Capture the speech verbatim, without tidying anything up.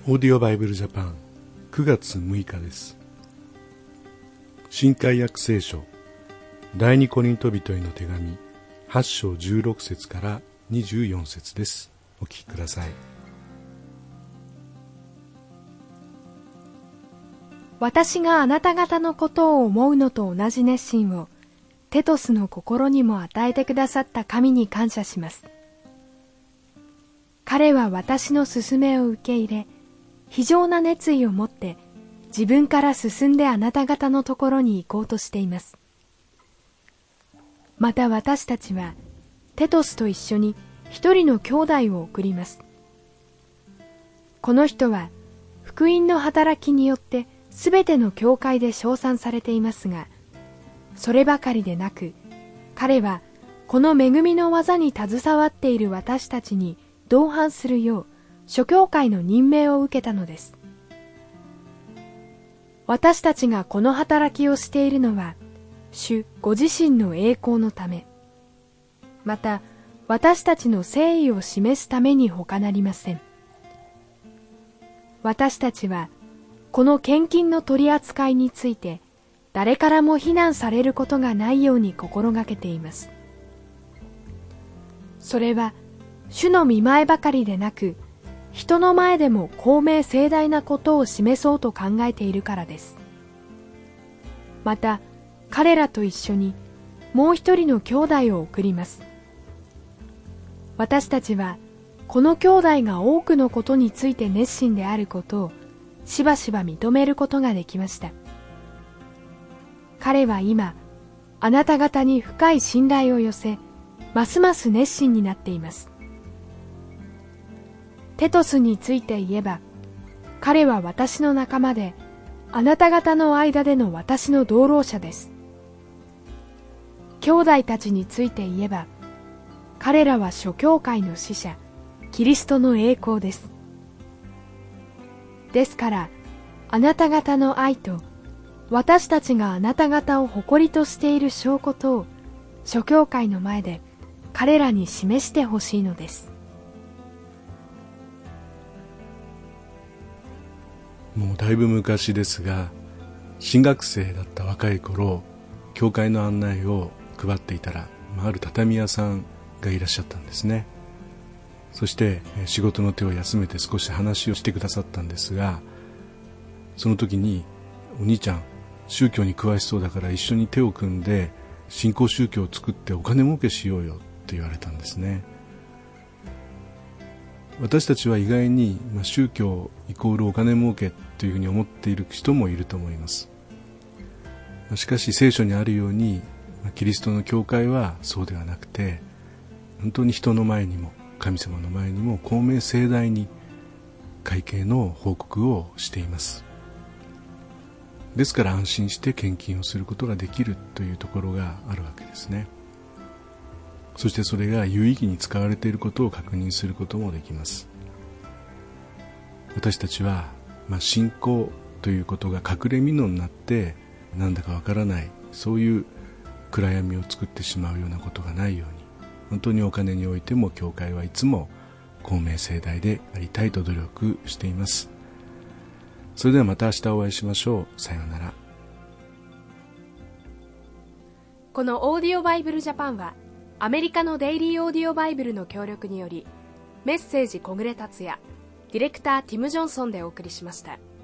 オーディオバイブルジャパンくがつむいかです。新海約聖書第二コリント人への手紙はち章じゅうろく節からにじゅうよん節です。お聞きください。 私があなた方のことを思うのと同じ熱心をテトスの心にも与えてくださった神に感謝します。彼は私の勧めを受け入れ、非常な熱意を持って自分から進んであなた方のところに行こうとしています。また私たちはテトスと一緒に一人の兄弟を送ります。この人は福音の働きによってすべての教会で称賛されていますが、そればかりでなく、彼はこの恵みの技に携わっている私たちに同伴するよう諸教会の任命を受けたのです。私たちがこの働きをしているのは、主ご自身の栄光のため、また私たちの誠意を示すために他なりません。私たちはこの献金の取り扱いについて誰からも非難されることがないように心がけています。それは主の御前ばかりでなく、人の前でも公明正大なことを示そうと考えているからです。また彼らと一緒にもう一人の兄弟を送ります。私たちはこの兄弟が多くのことについて熱心であることをしばしば認めることができました。彼は今あなた方に深い信頼を寄せ、ますます熱心になっています。テトスについて言えば、彼は私の仲間で、あなた方の間での私の同労者です。兄弟たちについて言えば、彼らは諸教会の使者、キリストの栄光です。ですから、あなた方の愛と、私たちがあなた方を誇りとしている証拠とを、諸教会の前で彼らに示してほしいのです。 もうだいぶ昔ですが、新学生だった若い頃、教会の案内を配っていたら、ある畳屋さんがいらっしゃったんですね。そして仕事の手を休めて少し話をしてくださったんですが、その時に、お兄ちゃん宗教に詳しそうだから一緒に手を組んで新興宗教を作ってお金儲けしようよって言われたんですね。私たちは意外に、まあ、宗教イコールお金儲けというふうに思っている人もいると思います。しかし聖書にあるように、キリストの教会はそうではなくて、本当に人の前にも神様の前にも公明正大に会計の報告をしています。ですから安心して献金をすることができるというところがあるわけですね。そしてそれが有意義に使われていることを確認することもできます。私たちは、まあ、信仰ということが隠れ蓑になってなんだかわからない、そういう暗闇を作ってしまうようなことがないように、本当にお金においても教会はいつも公明正大でありたいと努力しています。それではまた明日お会いしましょう。さようなら。 このオーディオバイブルジャパンはアメリカのデイリーオーディオバイブルの協力により、メッセージ小暮達也、ディレクターティム・ジョンソンでお送りしました。